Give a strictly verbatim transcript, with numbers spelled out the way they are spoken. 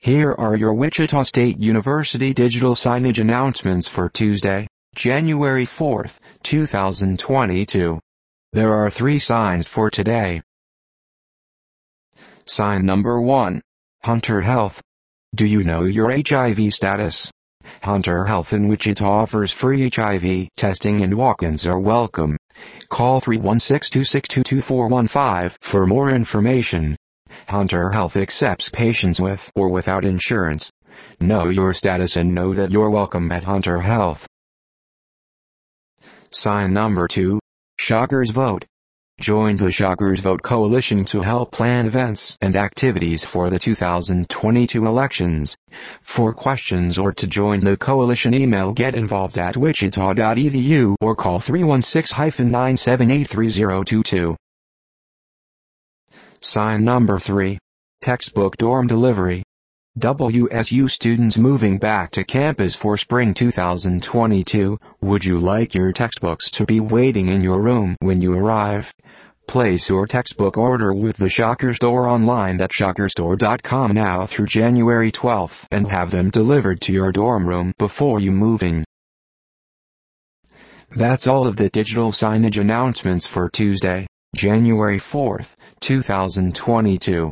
Here are your Wichita State University digital signage announcements for Tuesday, January fourth, two thousand twenty-two. There are three signs for today. Sign number one. Hunter Health. Do you know your H I V status? Hunter Health in Wichita offers free H I V testing and walk-ins are welcome. Call three one six, two six two, two four one five for more information. Hunter Health accepts patients with or without insurance. Know your status and know that you're welcome at Hunter Health. Sign number two. Shockers Vote. Join the Shockers Vote Coalition to help plan events and activities for the two thousand twenty-two elections. For questions or to join the coalition, email getinvolved at wichita dot e d u or call three one six, nine seven eight, three zero two two. Sign number three. Textbook Dorm Delivery. W S U students moving back to campus for spring two thousand twenty-two, would you like your textbooks to be waiting in your room when you arrive? Place your textbook order with the Shocker Store online at shocker store dot com now through January twelfth and have them delivered to your dorm room before you move in. That's all of the digital signage announcements for Tuesday, January fourth, two thousand twenty-two.